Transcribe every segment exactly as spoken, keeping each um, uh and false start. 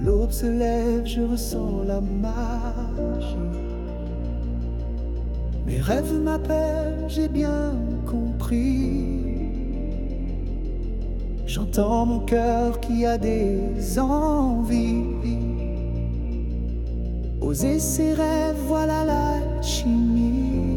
l'aube se lève, je ressens la magie. Mes rêves m'appellent, j'ai bien compris. J'entends mon cœur qui a des envies. Oser ses rêves, voilà l'alchimie.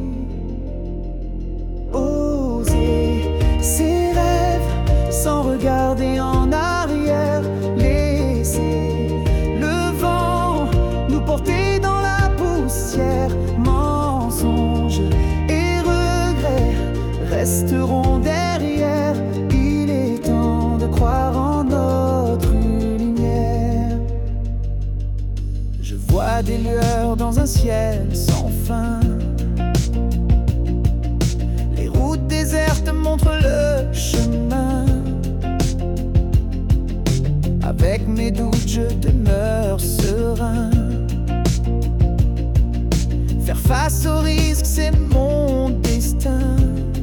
Oser ses rêves sans regarder en arrière. Laisser le vent nous porter dans la poussière. Mensonges et regrets resteront derrière. Il est temps de croire en notre lumière. Je vois des lueurs dans un ciel sans fin. Les routes désertes montrent le chemin. Avec mes doutes, je demeure serein. Faire face au risque, c'est mon destin.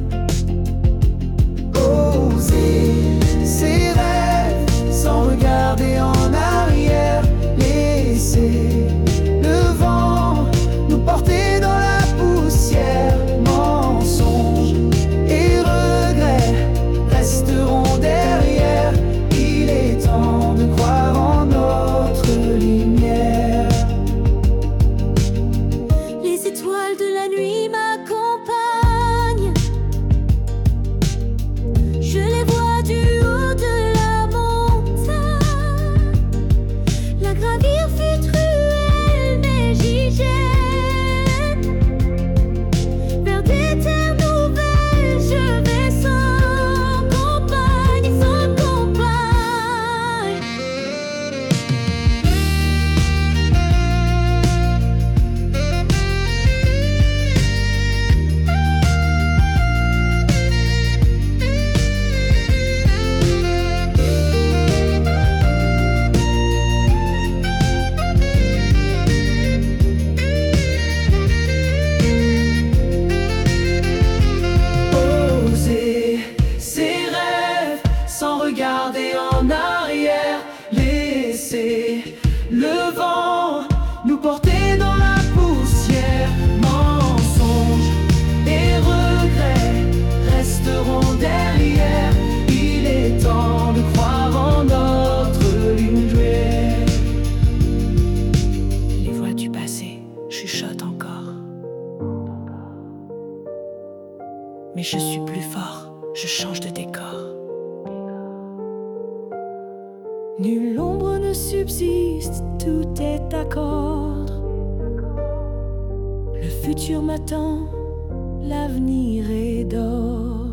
Oser ses rêves sans regarder en arrière. Laisser le vent nous porter dans la poussière. Mensonges et regrets resteront derrière. Il est temps de croire en notre lumière. Les étoiles de la nuit m'accompagnent. Je les vois du haut de la montagne. La gravir fut cruelle, mais j'y jette. Vers des terres nouvelles, je vais sans compagne, sans compagne. Oser ses rêves sans regarder en arrière. Laisser le vent nous porter dans la poussière. Mensonges et regrets resteront derrière. Il est temps de croire en notre lumière. Les voix du passé chuchotent encore. Mais je suis plus fort, je change de décor. Nulle ombre ne subsiste, tout est à cordre. Le futur m'attend, l'avenir est d'or.